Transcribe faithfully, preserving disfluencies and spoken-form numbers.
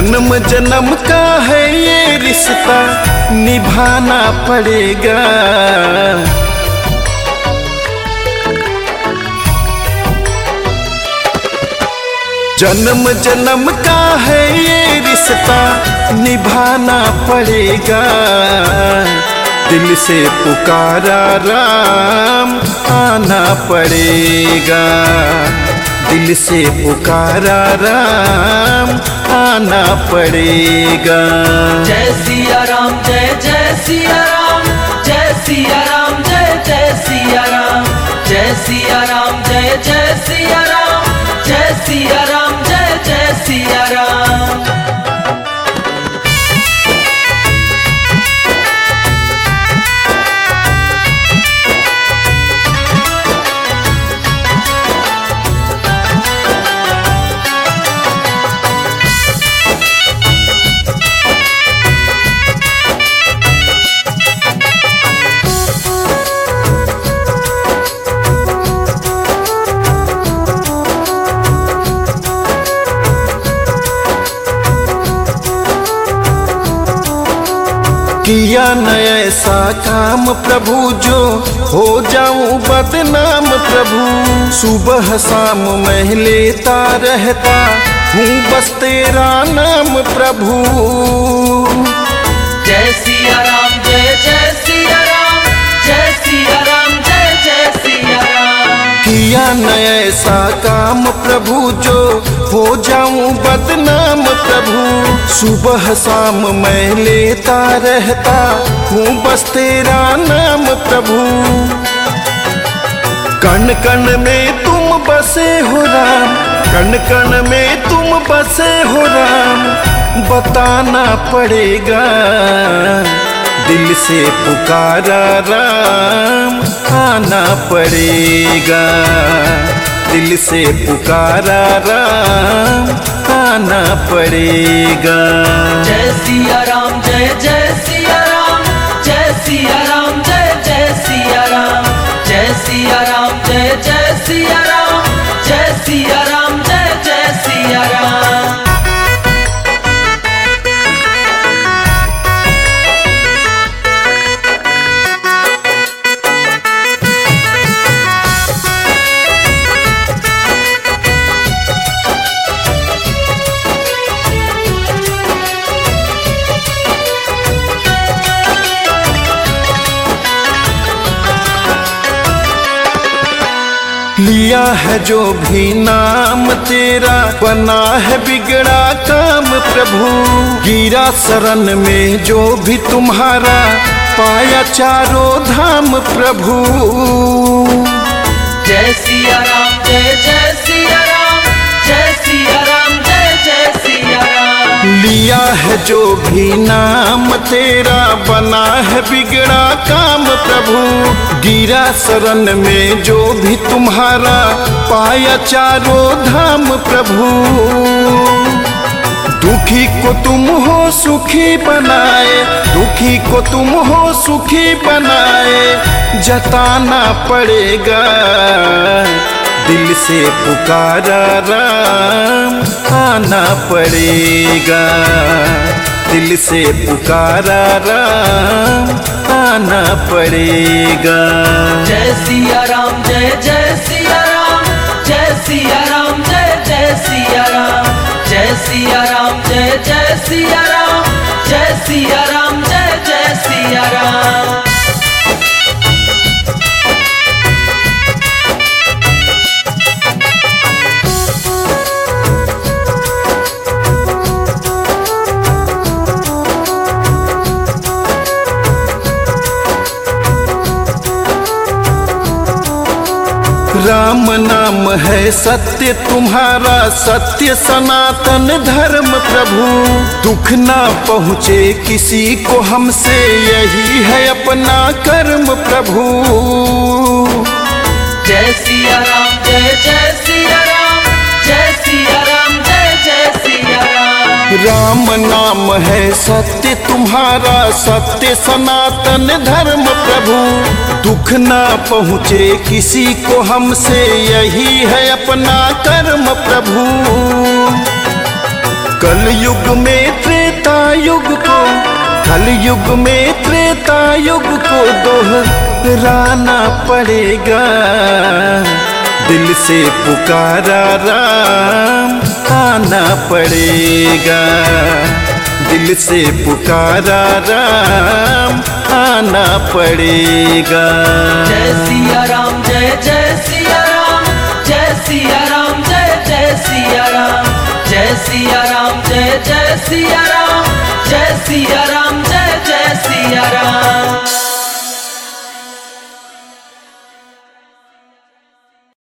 जन्म जन्म का है ये रिश्ता निभाना पड़ेगा। जन्म जन्म का है ये रिश्ता निभाना पड़ेगा। दिल से पुकारा राम आना पड़ेगा। दिल से पुकारा राम आना पड़ेगा। जय सिया राम जय जय सिया राम, जय सिया राम जय जय सिया राम, जय सिया राम जय जय सिया राम, जय सिया राम जय जय सिया राम। किया न ऐसा काम प्रभु जो हो जाऊं बदनाम प्रभु। सुबह शाम मैं लेता रहता हूँ बस तेरा नाम प्रभु। जय सिया राम जय जय सिया राम, जय सिया राम जय जय सिया राम। किया न ऐसा काम प्रभु जो हो जाऊं बदनाम प्रभु। सुबह शाम मैं लेता रहता हूँ बस तेरा नाम प्रभु। कण कण में तुम बसे हो राम, कण कण में तुम बसे हो राम, बताना पड़ेगा। दिल से पुकारा राम आना पड़ेगा। दिल से पुकारा राम आना पड़ेगा। जय सिया राम जय जय सिया राम, जय सिया राम जय जय सिया राम, जय सिया राम जय जय सिया राम, जय सिया राम जय जय सिया राम। लिया है जो भी नाम तेरा बना है बिगड़ा काम प्रभु। गिरा शरण में जो भी तुम्हारा पाया चारों धाम प्रभु। जय सिया राम जय जय सिया राम, जय सिया राम जय जय सिया राम। लिया है जो भी नाम तेरा बना है बिगड़ा काम प्रभु। गिरा शरण में जो भी तुम्हारा पाया चारों धाम प्रभु। दुखी को तुम हो सुखी बनाए, दुखी को तुम हो सुखी बनाए, जताना पड़ेगा। दिल से पुकारा राम आना पड़ेगा। दिल से पुकारा राम आना पड़ेगा। जय सिया राम जय जय सिया राम, जय सिया राम जय जय सिया राम, जय सिया राम जय जय सिया राम, जय सिया राम जय जय सिया राम। राम नाम है सत्य तुम्हारा, सत्य सनातन धर्म प्रभु। दुख ना पहुँचे किसी को हमसे, यही है अपना कर्म प्रभु। जय सिया राम जय जय सिया राम, जय सिया राम जय जय सिया राम। राम नाम है सत्य तुम्हारा, सत्य सनातन धर्म प्रभु। दुख ना पहुँचे किसी को हमसे, यही है अपना कर्म प्रभु। कल युग में त्रेता युग को कल युग में त्रेता युग को दोहराना पड़ेगा। दिल से पुकारा राम आना पड़ेगा। दिल से पुकारा राम आना पड़ेगा। जय सिया राम जय जय सिया राम जय सिया राम जय जय सिया राम जय सिया राम जय जय सिया राम जय सिया राम जय जय सिया राम।